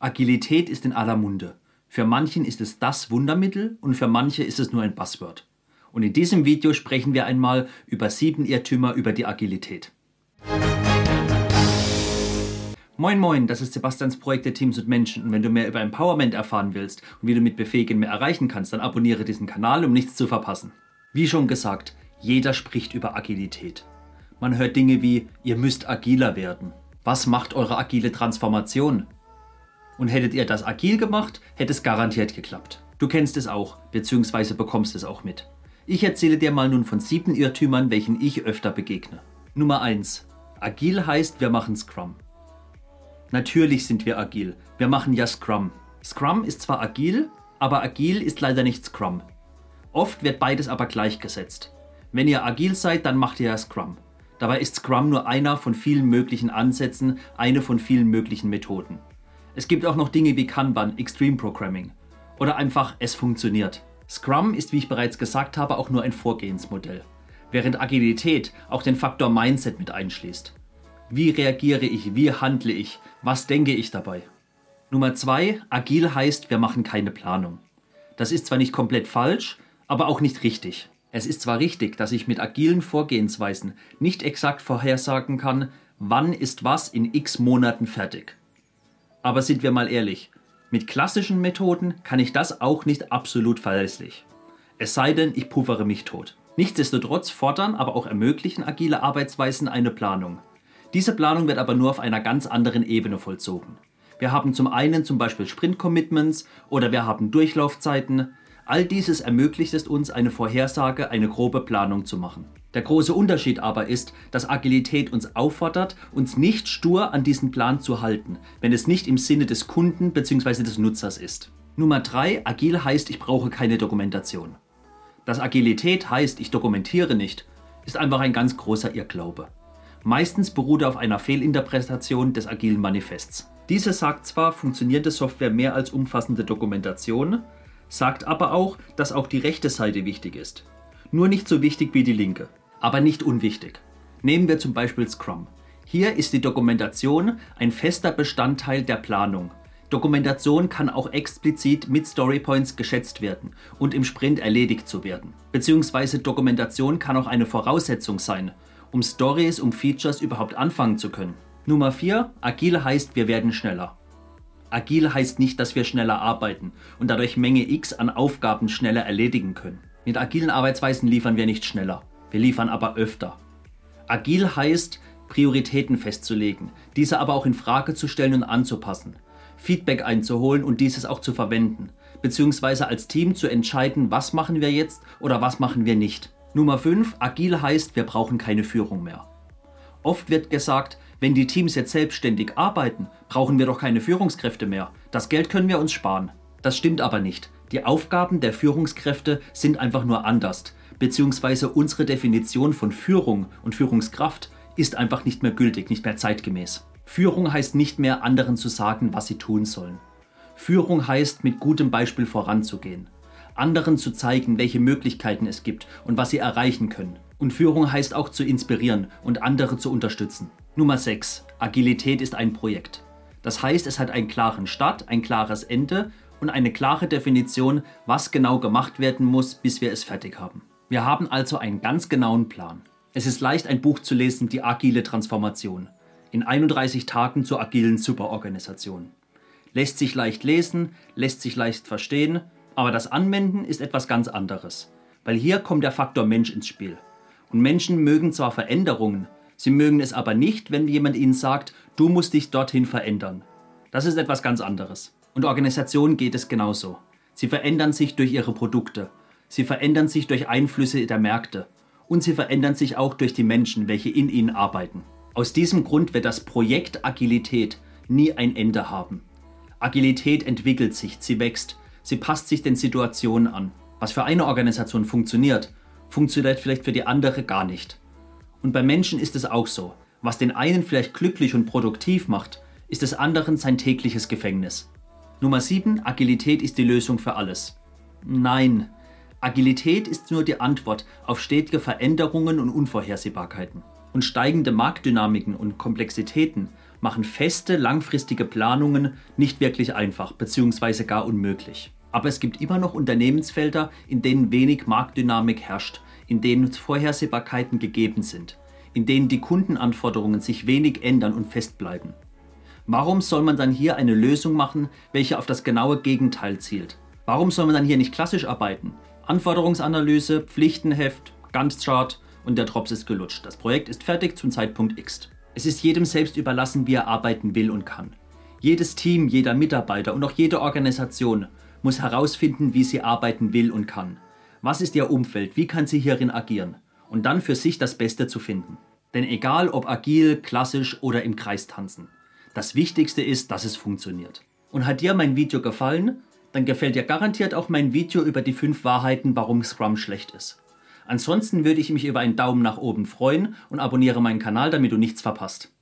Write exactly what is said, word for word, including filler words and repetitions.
Agilität ist in aller Munde. Für manchen ist es das Wundermittel und für manche ist es nur ein Buzzword. Und in diesem Video sprechen wir einmal über sieben Irrtümer über die Agilität. Moin Moin, das ist Sebastians Projekt der Teams und Menschen, und wenn du mehr über Empowerment erfahren willst und wie du mit Befähigen mehr erreichen kannst, dann abonniere diesen Kanal, um nichts zu verpassen. Wie schon gesagt, jeder spricht über Agilität. Man hört Dinge wie, ihr müsst agiler werden. Was macht eure agile Transformation? Und hättet ihr das agil gemacht, hätte es garantiert geklappt. Du kennst es auch, beziehungsweise bekommst es auch mit. Ich erzähle dir mal nun von sieben Irrtümern, welchen ich öfter begegne. Nummer eins. Agil heißt, wir machen Scrum. Natürlich sind wir agil. Wir machen ja Scrum. Scrum ist zwar agil, aber agil ist leider nicht Scrum. Oft wird beides aber gleichgesetzt. Wenn ihr agil seid, dann macht ihr ja Scrum. Dabei ist Scrum nur einer von vielen möglichen Ansätzen, eine von vielen möglichen Methoden. Es gibt auch noch Dinge wie Kanban, Extreme Programming oder einfach es funktioniert. Scrum ist, wie ich bereits gesagt habe, auch nur ein Vorgehensmodell, während Agilität auch den Faktor Mindset mit einschließt. Wie reagiere ich, wie handle ich, was denke ich dabei? Nummer zwei, agil heißt, wir machen keine Planung. Das ist zwar nicht komplett falsch, aber auch nicht richtig. Es ist zwar richtig, dass ich mit agilen Vorgehensweisen nicht exakt vorhersagen kann, wann ist was in x Monaten fertig. Aber sind wir mal ehrlich, mit klassischen Methoden kann ich das auch nicht absolut verlässlich. Es sei denn, ich puffere mich tot. Nichtsdestotrotz fordern, aber auch ermöglichen agile Arbeitsweisen eine Planung. Diese Planung wird aber nur auf einer ganz anderen Ebene vollzogen. Wir haben zum einen zum Beispiel Sprint-Commitments oder wir haben Durchlaufzeiten. All dieses ermöglicht es uns, eine Vorhersage, eine grobe Planung zu machen. Der große Unterschied aber ist, dass Agilität uns auffordert, uns nicht stur an diesen Plan zu halten, wenn es nicht im Sinne des Kunden bzw. des Nutzers ist. Nummer drei, agil heißt, ich brauche keine Dokumentation. Dass Agilität heißt, ich dokumentiere nicht, ist einfach ein ganz großer Irrglaube. Meistens beruht er auf einer Fehlinterpretation des agilen Manifests. Diese sagt zwar, funktionierende Software mehr als umfassende Dokumentation, sagt aber auch, dass auch die rechte Seite wichtig ist. Nur nicht so wichtig wie die linke, aber nicht unwichtig. Nehmen wir zum Beispiel Scrum. Hier ist die Dokumentation ein fester Bestandteil der Planung. Dokumentation kann auch explizit mit Storypoints geschätzt werden und im Sprint erledigt zu werden. Beziehungsweise Dokumentation kann auch eine Voraussetzung sein, um Stories, um Features überhaupt anfangen zu können. Nummer vier, agil heißt, wir werden schneller. Agil heißt nicht, dass wir schneller arbeiten und dadurch Menge X an Aufgaben schneller erledigen können. Mit agilen Arbeitsweisen liefern wir nicht schneller, wir liefern aber öfter. Agil heißt, Prioritäten festzulegen, diese aber auch in Frage zu stellen und anzupassen, Feedback einzuholen und dieses auch zu verwenden, beziehungsweise als Team zu entscheiden, was machen wir jetzt oder was machen wir nicht. Nummer fünf, agil heißt, wir brauchen keine Führung mehr. Oft wird gesagt, wenn die Teams jetzt selbstständig arbeiten, brauchen wir doch keine Führungskräfte mehr. Das Geld können wir uns sparen. Das stimmt aber nicht. Die Aufgaben der Führungskräfte sind einfach nur anders, beziehungsweise unsere Definition von Führung und Führungskraft ist einfach nicht mehr gültig, nicht mehr zeitgemäß. Führung heißt nicht mehr, anderen zu sagen, was sie tun sollen. Führung heißt, mit gutem Beispiel voranzugehen, anderen zu zeigen, welche Möglichkeiten es gibt und was sie erreichen können. Und Führung heißt auch zu inspirieren und andere zu unterstützen. Nummer sechs. Agilität ist ein Projekt. Das heißt, es hat einen klaren Start, ein klares Ende und eine klare Definition, was genau gemacht werden muss, bis wir es fertig haben. Wir haben also einen ganz genauen Plan. Es ist leicht, ein Buch zu lesen, die agile Transformation. In einunddreißig Tagen zur agilen Superorganisation. Lässt sich leicht lesen, lässt sich leicht verstehen, aber das Anwenden ist etwas ganz anderes. Weil hier kommt der Faktor Mensch ins Spiel. Und Menschen mögen zwar Veränderungen, sie mögen es aber nicht, wenn jemand ihnen sagt, du musst dich dorthin verändern. Das ist etwas ganz anderes. Und Organisationen geht es genauso. Sie verändern sich durch ihre Produkte. Sie verändern sich durch Einflüsse der Märkte. Und sie verändern sich auch durch die Menschen, welche in ihnen arbeiten. Aus diesem Grund wird das Projekt Agilität nie ein Ende haben. Agilität entwickelt sich, sie wächst, sie passt sich den Situationen an. Was für eine Organisation funktioniert, funktioniert vielleicht für die andere gar nicht. Und bei Menschen ist es auch so. Was den einen vielleicht glücklich und produktiv macht, ist des anderen sein tägliches Gefängnis. Nummer sieben. Agilität ist die Lösung für alles. Nein, Agilität ist nur die Antwort auf stetige Veränderungen und Unvorhersehbarkeiten. Und steigende Marktdynamiken und Komplexitäten machen feste, langfristige Planungen nicht wirklich einfach bzw. gar unmöglich. Aber es gibt immer noch Unternehmensfelder, in denen wenig Marktdynamik herrscht, in denen Vorhersehbarkeiten gegeben sind, in denen die Kundenanforderungen sich wenig ändern und festbleiben. Warum soll man dann hier eine Lösung machen, welche auf das genaue Gegenteil zielt? Warum soll man dann hier nicht klassisch arbeiten? Anforderungsanalyse, Pflichtenheft, Gantt-Chart und der Drops ist gelutscht. Das Projekt ist fertig zum Zeitpunkt X. Es ist jedem selbst überlassen, wie er arbeiten will und kann. Jedes Team, jeder Mitarbeiter und auch jede Organisation muss herausfinden, wie sie arbeiten will und kann. Was ist ihr Umfeld? Wie kann sie hierin agieren? Und dann für sich das Beste zu finden. Denn egal ob agil, klassisch oder im Kreis tanzen, das Wichtigste ist, dass es funktioniert. Und hat dir mein Video gefallen? Dann gefällt dir garantiert auch mein Video über die fünf Wahrheiten, warum Scrum schlecht ist. Ansonsten würde ich mich über einen Daumen nach oben freuen und abonniere meinen Kanal, damit du nichts verpasst.